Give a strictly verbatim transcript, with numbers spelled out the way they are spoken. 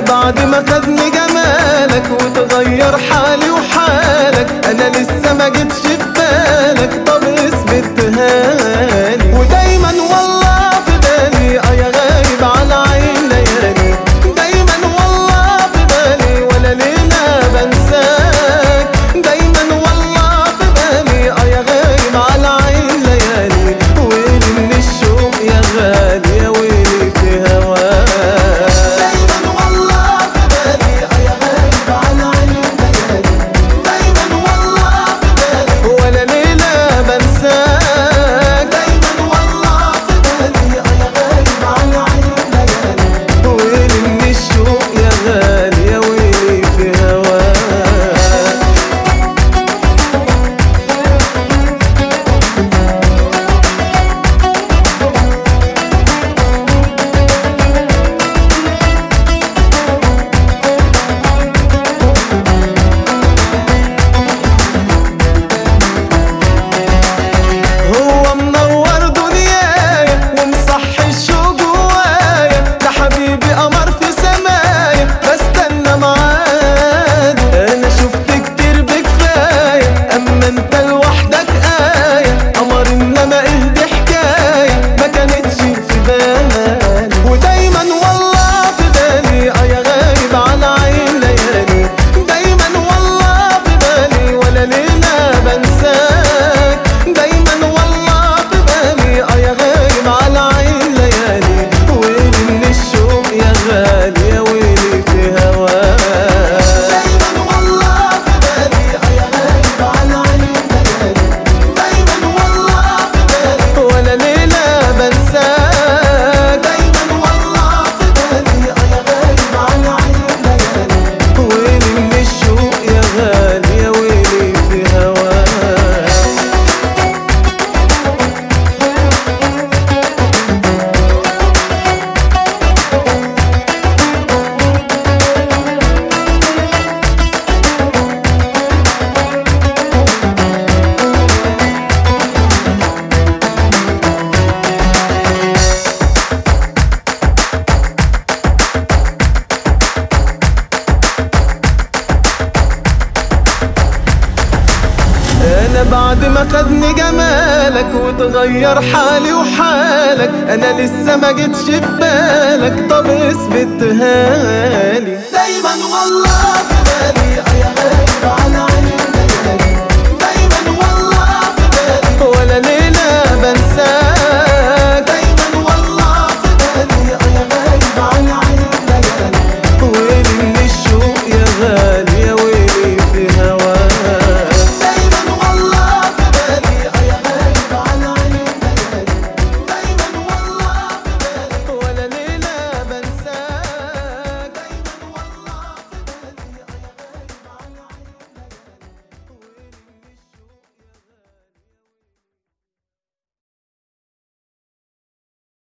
بعد ما خدني جمالك وتغير حالي وحالك، انا لسه ما جيتش في بالك، طب اثبتهالي. ودايما والله في بالي اه يا غايب على عين ليالي، دايما والله في بالي ولا ليلة بنساك، دايما والله في بالي اه يا غايب على عين ليالي. ويلي من الشوق يا غالي، يا ويلي في هواك. دايما والله في بالي اه يا غايب على عين ليالي، دايما والله في بالي ولا ليلة بنساك، دايما والله في بالي اه يا غايب على عين ليالي. ويلي من الشوق يا غالي، يا ويلي في هواك. هو منور دنيايا ومصحي الشوق جوايا، ده حبيبي قمر في سمايا بستنى معاد. انا شفت كتير بكفاية، اما انت لوحدك آية قمر، انما ايه دي حكاية ما كانتش في بالي. ودايما والله في بالي اه يا غايب على عين ليالي، دايما والله في بالي ولا ليلة بنساك، دايما والله في بالي اه يا غايب على عين ليالي. ويلي من الشوق يا غالي، يا ويلي في هواك. دايما والله في بالي اه يا غايب على عين ليالي، دايما والله في بالي ولا ليلة بنساك، دايما والله في بالي اه يا غايب على عين ليالي. ويلي من الشوق يا غالي، يا ويلي في هواك. انا بعد ما خدني جمالك وتغير حالي وحالك، انا لسه ما جيتش في بالك، طب اثبتهالي. دايما والله في بالي اه يا غايب على